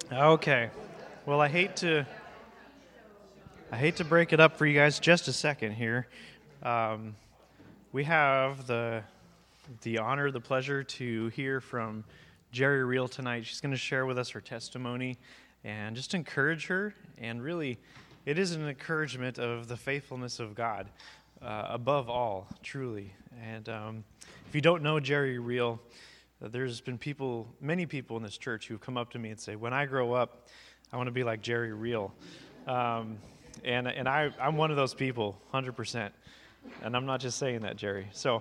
Okay. Well, I hate to break it up for you guys just a second here. Um, we have the honor, the pleasure to hear from Jerry Reel tonight. She's going to share with us her testimony and just encourage her. And really, it is an encouragement of the faithfulness of God above all, truly. And if you don't know Jerry Reel, there's been many people in this church who've come up to me and say, when I grow up, I want to be like Jerry Reel. I'm one of those people, 100%. And I'm not just saying that, Jerry. So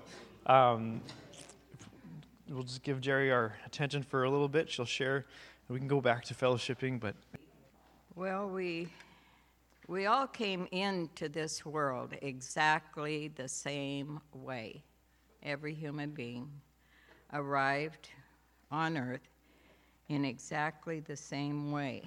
we'll just give Jerry our attention for a little bit. She'll share, and we can go back to fellowshipping. But Well, we all came into this world exactly the same way. Every human being arrived on earth in exactly the same way.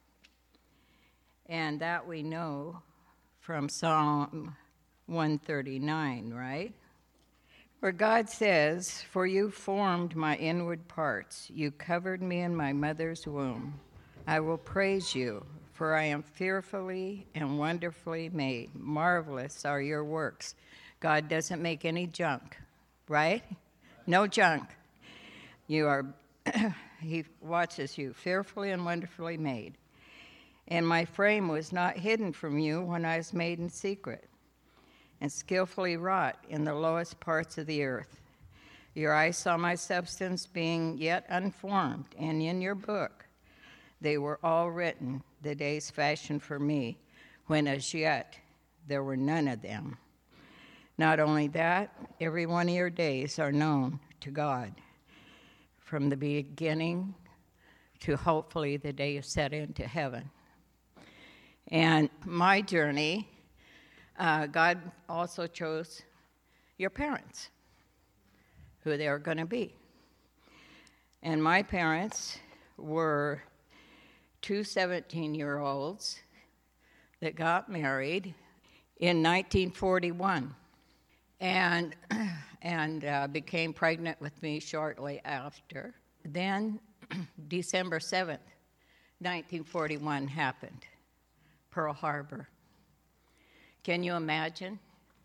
And that we know from Psalm 139, right? Where God says, "For you formed my inward parts. You covered me in my mother's womb. I will praise you, for I am fearfully and wonderfully made. Marvelous are your works." God doesn't make any junk, right? No junk. You are, he watches you, fearfully and wonderfully made. And my frame was not hidden from you when I was made in secret and skillfully wrought in the lowest parts of the earth. Your eyes saw my substance being yet unformed, and in your book they were all written, the days fashioned for me, when as yet there were none of them. Not only that, every one of your days are known to God, from the beginning to hopefully the day you set into heaven. And my journey, God also chose your parents, who they are going to be. And my parents were two 17-year-olds that got married in 1941 and became pregnant with me shortly after. Then December 7th, 1941 happened. Pearl Harbor. Can you imagine?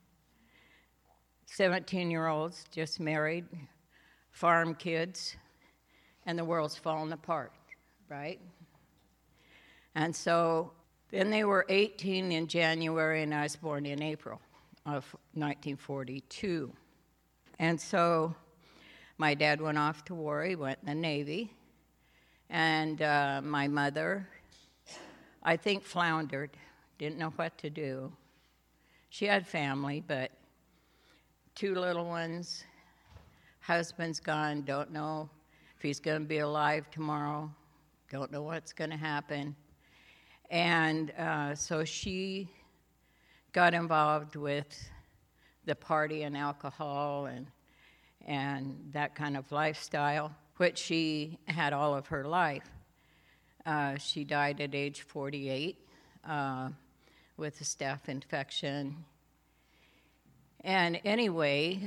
17-year-olds just married, farm kids, and the world's fallen apart, right? And so then they were 18 in January, and I was born in April of 1942. And so my dad went off to war. He went in the Navy. And my mother, I think, floundered, didn't know what to do. She had family, but two little ones, husband's gone, don't know if he's going to be alive tomorrow, don't know what's going to happen. And so she got involved with the party and alcohol and that kind of lifestyle, which she had all of her life. She died at age 48 with a staph infection. And anyway,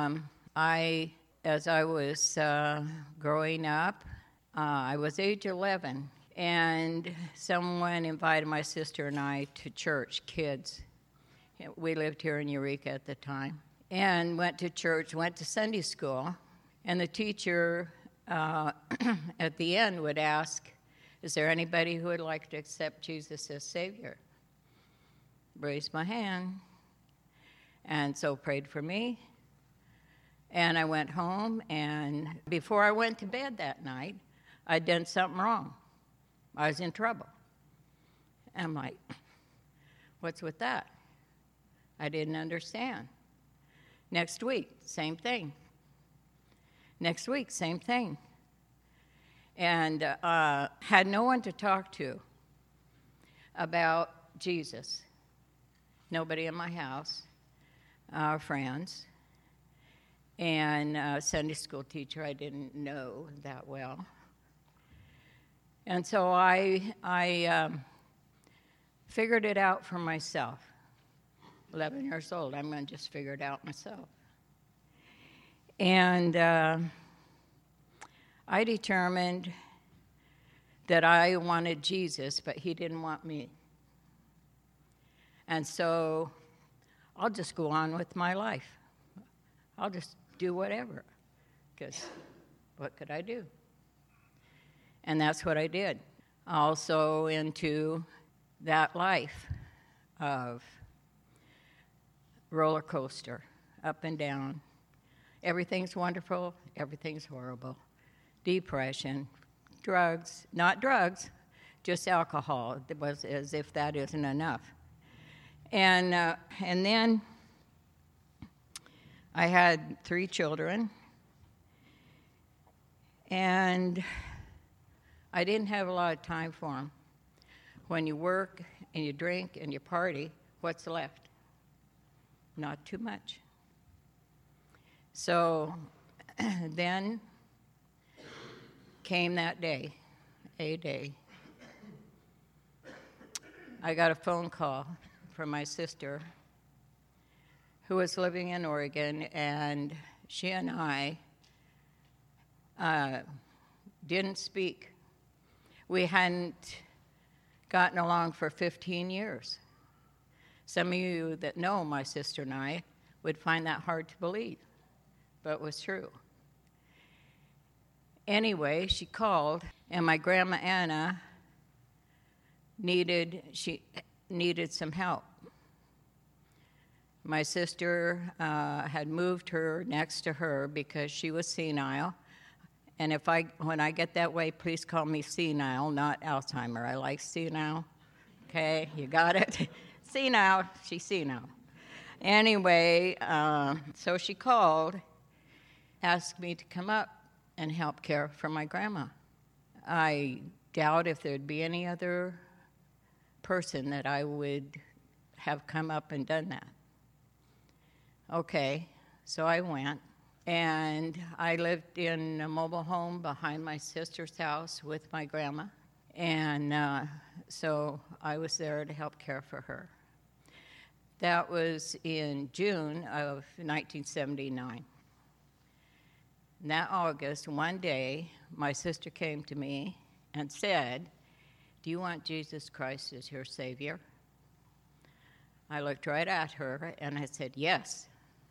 as I was growing up, I was age 11, and someone invited my sister and I to church, kids. We lived here in Eureka at the time, and went to church, went to Sunday school, and the teacher at the end would ask, "Is there anybody who would like to accept Jesus as Savior?" Raised my hand, and so prayed for me. And I went home, and before I went to bed that night, I'd done something wrong. I was in trouble. And I'm like, what's with that? I didn't understand. Next week, same thing. Next week, same thing. And had no one to talk to about Jesus. Nobody in my house, friends, and a Sunday school teacher I didn't know that well. And so I figured it out for myself. 11 years old, I'm going to just figure it out myself. And I determined that I wanted Jesus, but he didn't want me. And so I'll just go on with my life. I'll just do whatever, because what could I do? And that's what I did. Also into that life of roller coaster, up and down. Everything's wonderful, everything's horrible. Depression, drugs, not drugs, just alcohol. It was as if that isn't enough. And then I had 3 children, and I didn't have a lot of time for them. When you work and you drink and you party, what's left? Not too much. So then came that day, a day. I got a phone call from my sister who was living in Oregon, and she and I didn't speak. We hadn't gotten along for 15 years. Some of you that know my sister and I would find that hard to believe, but it was true. Anyway, she called, and my grandma Anna needed some help. My sister had moved her next to her because she was senile. And when I get that way, please call me senile, not Alzheimer. I like senile. Okay, you got it? Senile, she's senile. Anyway, so she called, asked me to come up and help care for my grandma. I doubt if there'd be any other person that I would have come up and done that. Okay, so I went, and I lived in a mobile home behind my sister's house with my grandma, and so I was there to help care for her. That was in June of 1979. And that August, one day, my sister came to me and said, "Do you want Jesus Christ as your Savior?" I looked right at her and I said, "Yes."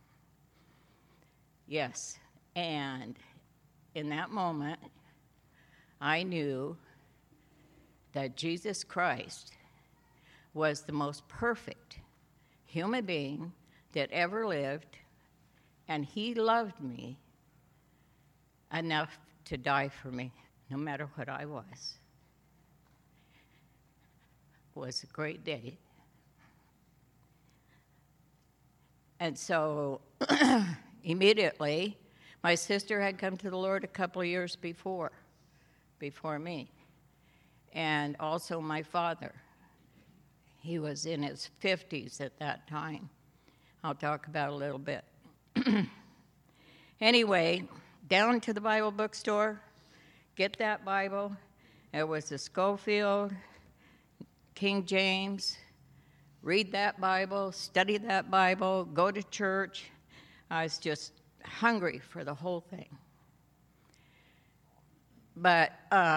Yes. And in that moment, I knew that Jesus Christ was the most perfect human being that ever lived, and he loved me enough to die for me, no matter what I was. It was a great day. And so immediately, my sister had come to the Lord a couple of years before me, and also my father. He was in his 50s at that time. I'll talk about it a little bit. Anyway, down to the Bible bookstore, get that Bible. It was a Schofield, King James. Read that Bible, study that Bible, go to church. I was just hungry for the whole thing. But,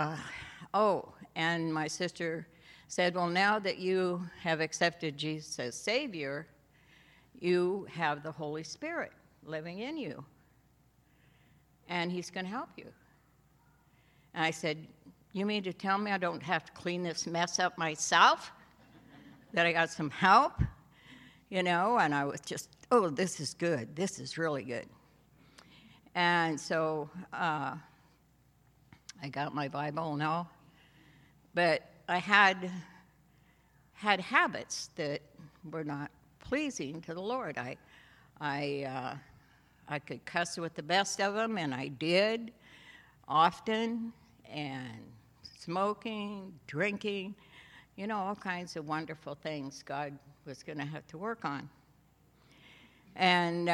and my sister said, "Well, now that you have accepted Jesus as Savior, you have the Holy Spirit living in you, and he's going to help you." And I said, "You mean to tell me I don't have to clean this mess up myself? That I got some help?" You know, and I was just, "Oh, this is good. This is really good." And so I got my Bible and all, but I had habits that were not pleasing to the Lord. I could cuss with the best of them, and I did often, and smoking, drinking, you know, all kinds of wonderful things God was going to have to work on. And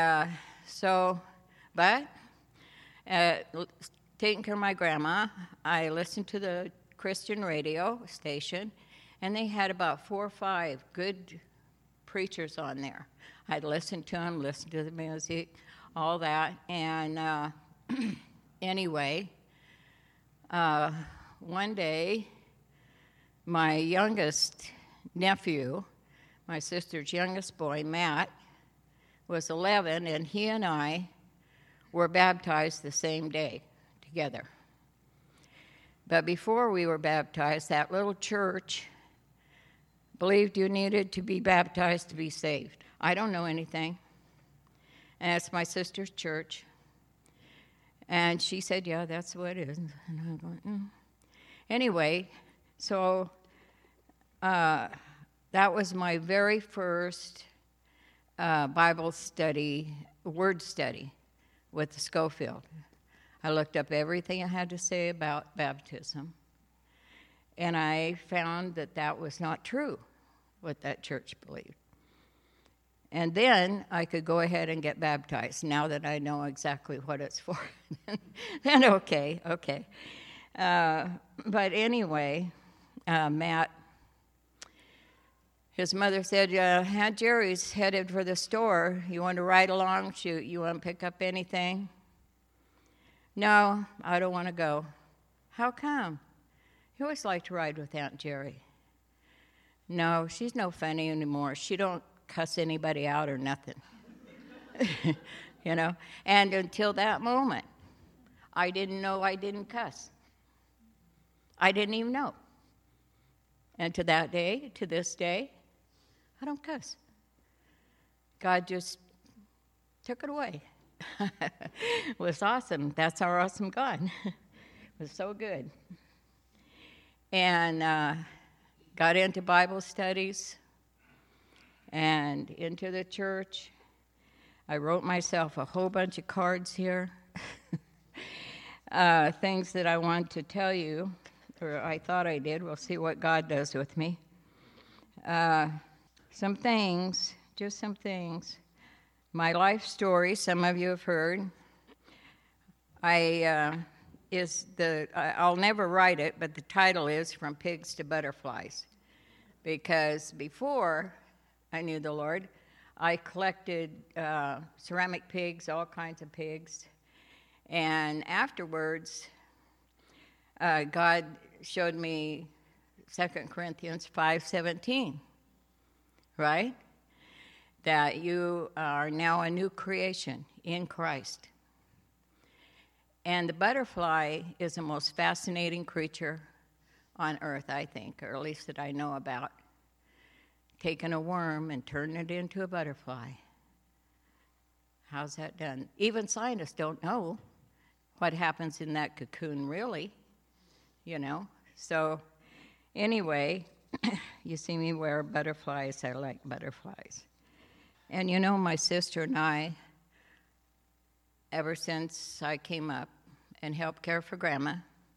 taking care of my grandma, I listened to the Christian radio station, and they had about 4 or 5 good preachers on there. I'd listen to them, listen to the music, all that. And anyway, one day, my youngest nephew, my sister's youngest boy, Matt, was 11, and he and I were baptized the same day together. But before we were baptized, that little church believed you needed to be baptized to be saved. I don't know anything. And it's my sister's church. And she said, yeah, that's what it is. And I'm going, Anyway, so that was my very first Bible study, word study with the Schofield. I looked up everything I had to say about baptism, and I found that that was not true, what that church believed. And then I could go ahead and get baptized, now that I know exactly what it's for. Then okay. But anyway, Matt, his mother said, Aunt Jerry's headed for the store. You want to ride along? You want to pick up anything? No, I don't want to go. How come? He always liked to ride with Aunt Jerry. No, she's no funny anymore. She don't cuss anybody out or nothing. And until that moment, I didn't know I didn't cuss. I didn't even know. And to this day, I don't cuss. God just took it away. It was awesome. That's our awesome God. It was so good. And got into Bible studies and into the church. I wrote myself a whole bunch of cards here. Things that I want to tell you, or I thought I did. We'll see what God does with me. Some things. My life story, some of you have heard. I'll never write it, but the title is From Pigs to Butterflies. Because before I knew the Lord, I collected ceramic pigs, all kinds of pigs. And afterwards, God showed me 2 Corinthians 5:17, right? That you are now a new creation in Christ. And the butterfly is the most fascinating creature on earth, I think, or at least that I know about. Taking a worm and turning it into a butterfly. How's that done? Even scientists don't know what happens in that cocoon, really, So, anyway, you see me wear butterflies. I like butterflies. And my sister and I, ever since I came up and helped care for Grandma,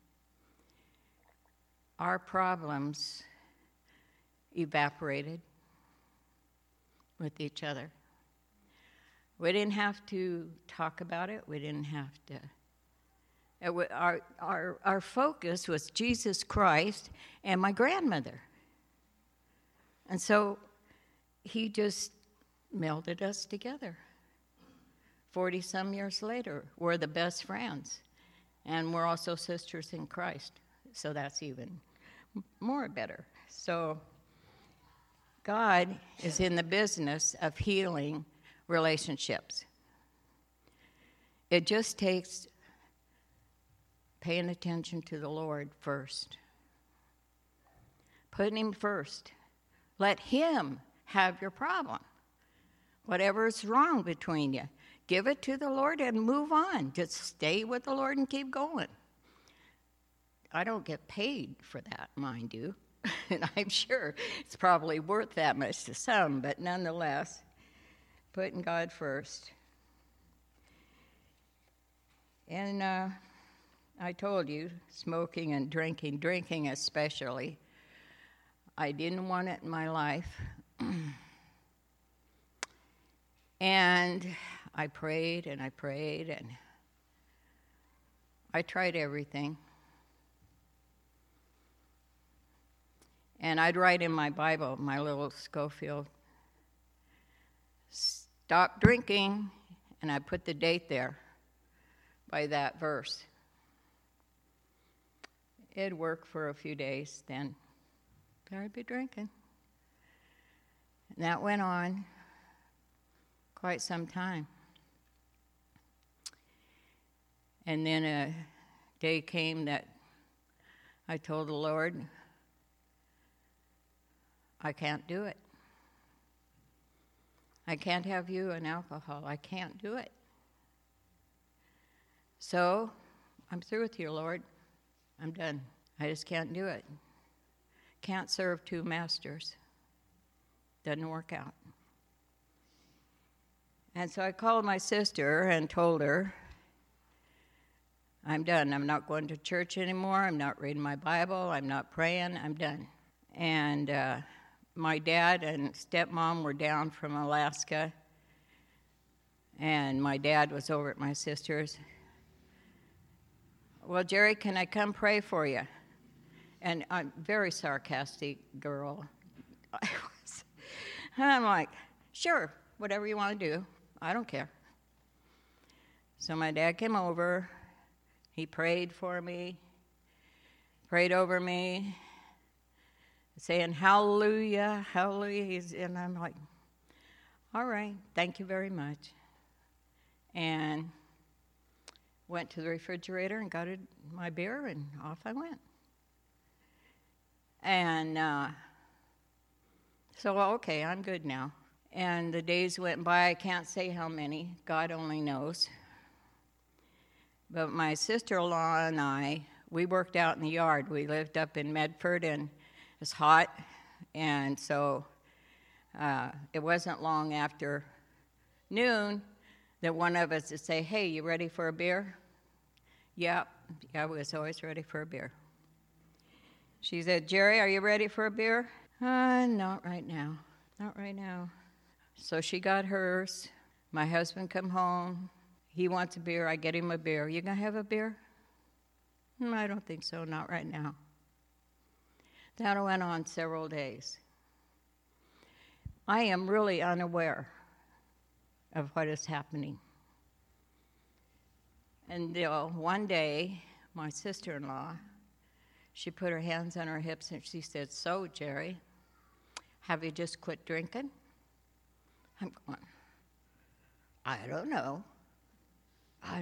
our problems evaporated with each other. We didn't have to talk about it. We didn't have to. Our focus was Jesus Christ and my grandmother. And so he just melded us together. 40-some years later, we're the best friends. And we're also sisters in Christ. So that's even more better. So God is in the business of healing relationships. It just takes paying attention to the Lord first. Putting him first. Let him have your problem. Whatever is wrong between you, give it to the Lord and move on. Just stay with the Lord and keep going. I don't get paid for that, mind you. And I'm sure it's probably worth that much to some, but nonetheless, putting God first. And I told you, smoking and drinking especially, I didn't want it in my life. And I prayed and I tried everything. And I'd write in my Bible, my little Schofield, stop drinking, and I put the date there by that verse. it'd work for a few days, then I'd be drinking. And that went on quite some time. And then a day came that I told the Lord, I can't do it. I can't have you and alcohol. I can't do it. So I'm through with you, Lord. I'm done. I just can't do it. Can't serve two masters. Doesn't work out. And so I called my sister and told her, I'm done. I'm not going to church anymore. I'm not reading my Bible. I'm not praying. I'm done. And my dad and stepmom were down from Alaska, and my dad was over at my sister's. Well, Jerry, can I come pray for you? And I'm a very sarcastic girl. And I'm like, sure, whatever you want to do. I don't care. So my dad came over. He prayed for me, prayed over me, saying, hallelujah, hallelujah. And I'm like, all right, thank you very much. And went to the refrigerator and got my beer, and off I went. And so, okay, I'm good now. And the days went by. I can't say how many. God only knows. But my sister-in-law and I, we worked out in the yard. We lived up in Medford, and it's hot. And so it wasn't long after noon that one of us would say, hey, you ready for a beer? Yeah, we was always ready for a beer. She said, Jerry, are you ready for a beer? Not right now. Not right now. So she got hers. My husband come home. He wants a beer. I get him a beer. You gonna have a beer? I don't think so. Not right now. That went on several days. I am really unaware of what is happening. And one day, my sister-in-law, she put her hands on her hips and she said, so, Jerry, have you just quit drinking? I'm going, I don't know. I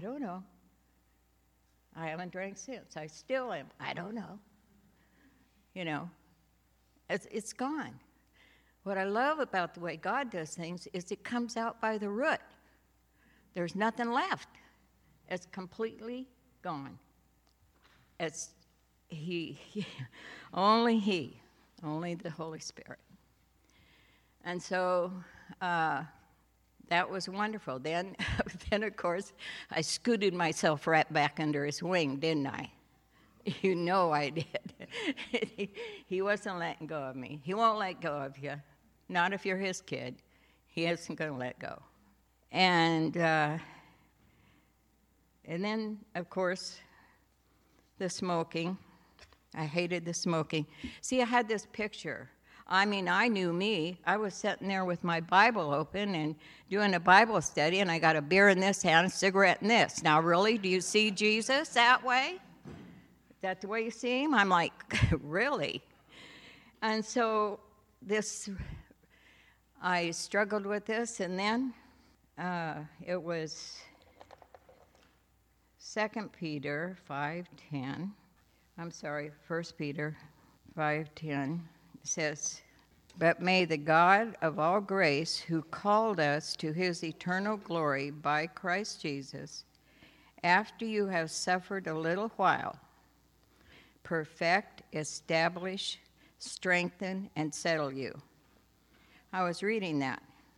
haven't drank since. I still am. I don't know. You know, it's gone. What I love about the way God does things is it comes out by the root. There's nothing left. It's completely gone. It's only the Holy Spirit. And so that was wonderful. Then, of course, I scooted myself right back under his wing, didn't I? You know I did. He wasn't letting go of me. He won't let go of you. Not if you're his kid. He isn't going to let go. And then, of course, the smoking. I hated the smoking. See, I had this picture. I mean, I knew me. I was sitting there with my Bible open and doing a Bible study, and I got a beer in this hand, a cigarette in this. Now, really, do you see Jesus that way? Is that the way you see him? I'm like, really? And so I struggled with this, and then it was 2 Peter 5:10. I'm sorry, 1 Peter 5:10 says, but may the God of all grace, who called us to his eternal glory by Christ Jesus, after you have suffered a little while, perfect, establish, strengthen, and settle you. I was reading that.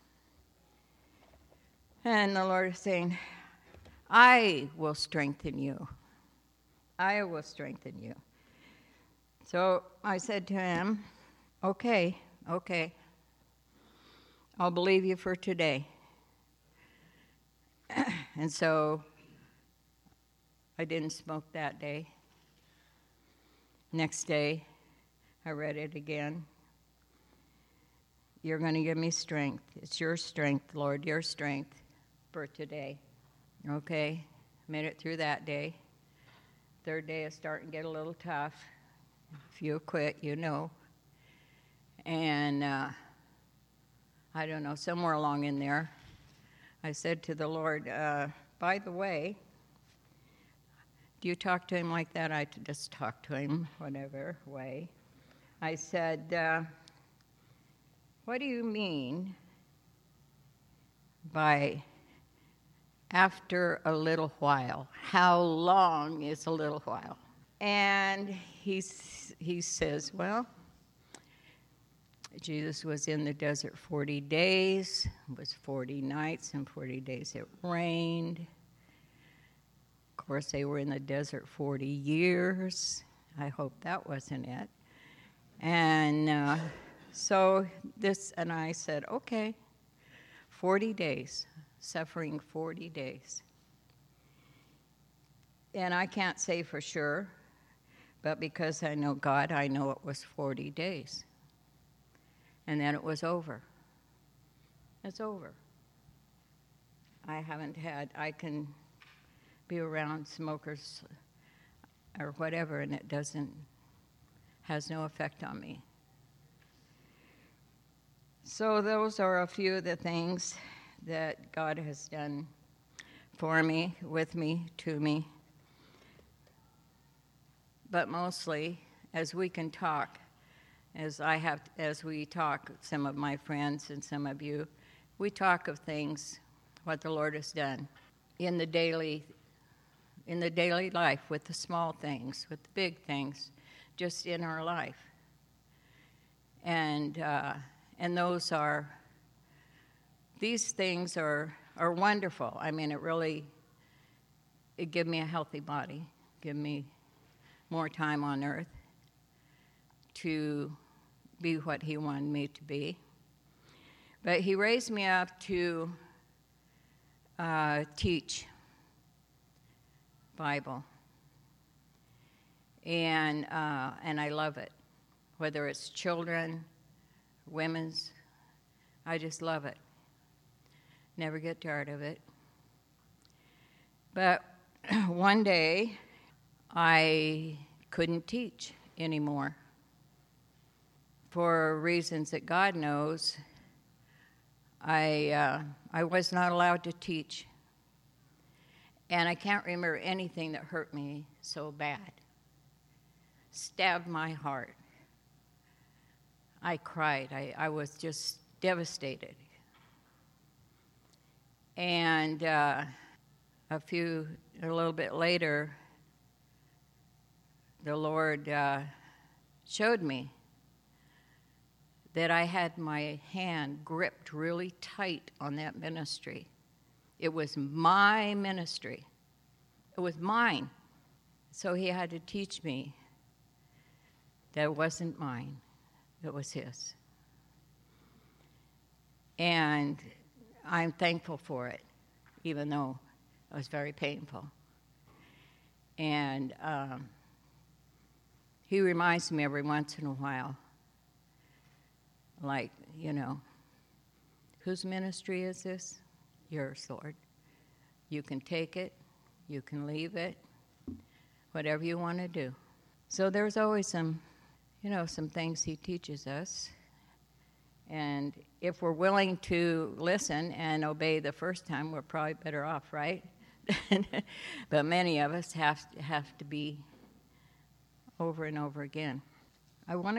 And the Lord is saying, I will strengthen you. I will strengthen you. So I said to him, okay, I'll believe you for today. And so I didn't smoke that day. Next day, I read it again. You're going to give me strength. It's your strength, Lord, your strength for today. Okay, made it through that day. Third day is starting to get a little tough. If you quit, you know. And I don't know, somewhere along in there, I said to the Lord, by the way, do you talk to him like that? I just talk to him whatever way. I said, what do you mean by after a little while? How long is a little while? And he says, well, Jesus was in the desert 40 days. It was 40 nights and 40 days it rained. Of course, they were in the desert 40 years. I hope that wasn't it. And and I said, okay, 40 days, suffering 40 days. And I can't say for sure, but because I know God, I know it was 40 days. And then it was over. It's over. I can be around smokers or whatever, and it has no effect on me. So those are a few of the things that God has done for me, with me, to me. But mostly, as we can talk, as we talk, some of my friends and some of you, we talk of things, what the Lord has done in the daily life, with the small things, with the big things, just in our life. And these things are wonderful. I mean, it gave me a healthy body, give me more time on earth to be what he wanted me to be. But he raised me up to teach Bible. And I love it. Whether it's children, women's, I just love it. Never get tired of it. But one day, I couldn't teach anymore. For reasons that God knows, I was not allowed to teach. And I can't remember anything that hurt me so bad. Stabbed my heart. I cried. I was just devastated. And a little bit later, the Lord showed me that I had my hand gripped really tight on that ministry. It was my ministry. It was mine. So he had to teach me that it wasn't mine. It was his. And I'm thankful for it, even though it was very painful. And he reminds me every once in a while, like, whose ministry is this? Yours, Lord. You can take it, you can leave it, whatever you want to do. So there's always some things he teaches us. And if we're willing to listen and obey the first time, we're probably better off, right? But many of us have to be over and over again. I want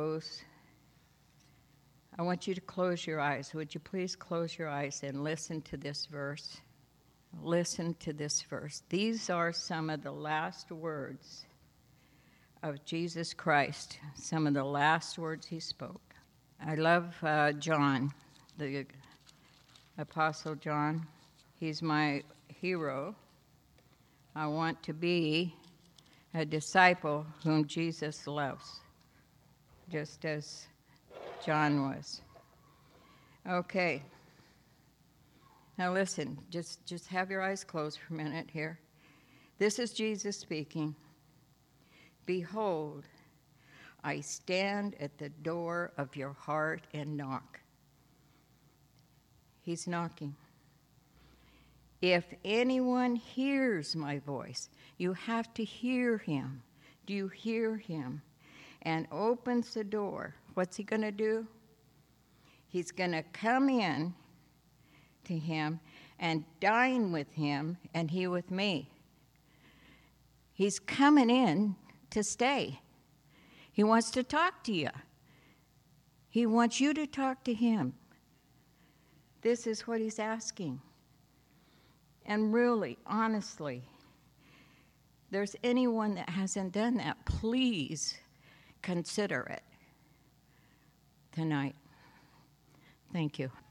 you to close your eyes. Would you please close your eyes and listen to this verse? Listen to this verse. These are some of the last words of Jesus Christ, some of the last words he spoke. I love John, the Apostle John. He's my hero. I want to be a disciple whom Jesus loves, just as John was. Okay. Now listen, just have your eyes closed for a minute here. This is Jesus speaking. Behold, I stand at the door of your heart and knock. He's knocking. If anyone hears my voice, you have to hear him. Do you hear him? And opens the door. What's he going to do? He's going to come in to him and dine with him and he with me. He's coming in to stay. He wants to talk to you. He wants you to talk to him. This is what he's asking. And really, honestly, there's anyone that hasn't done that, please consider it tonight. Thank you.